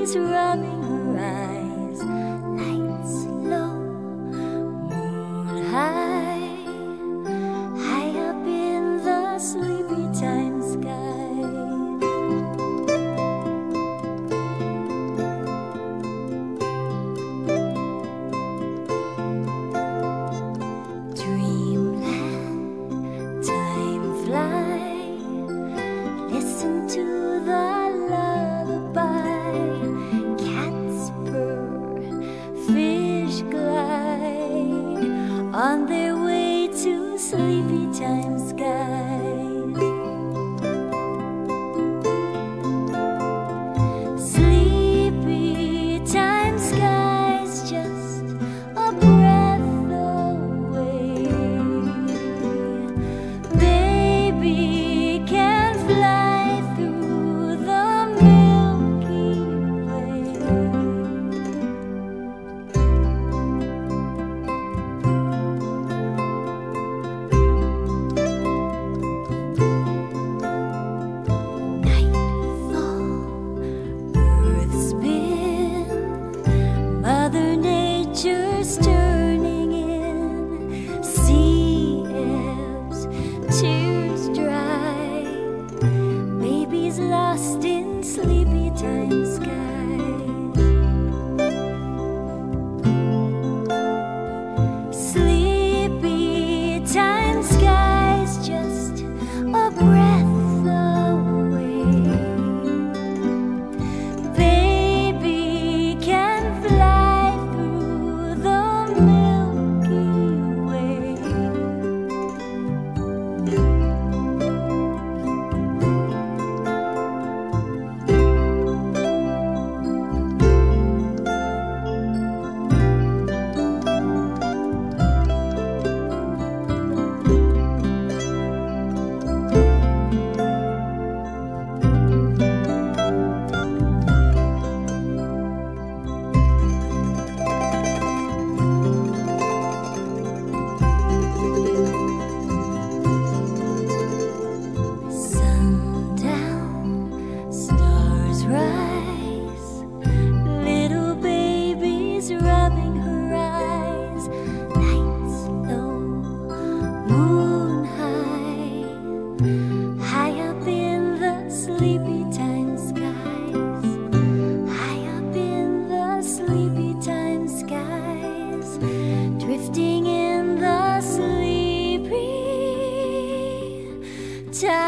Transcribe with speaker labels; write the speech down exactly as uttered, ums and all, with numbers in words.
Speaker 1: baby's rubbing her eyes. Lights low, moon high, high up in the sleepy time sky. Dreamland, time fly, listen to the lullaby. Cats purr, fish glide on their way to sleepy time skies. Sleepy time skies, just a breath away. Baby can fly through the Milky Way. Nightfall, earth spin, Mother Nature's turning in. Sea ebbs, tears dry, baby's lost in sleepy time skies. Sleepy time skies, just a breath away. Baby can fly through the Milky Way. Sundown, stars rise, little baby's rubbing her eyes. Lights low, moon high, high up in the sleepy time skies. High up in the sleepy time skies, drifting in the sleepy time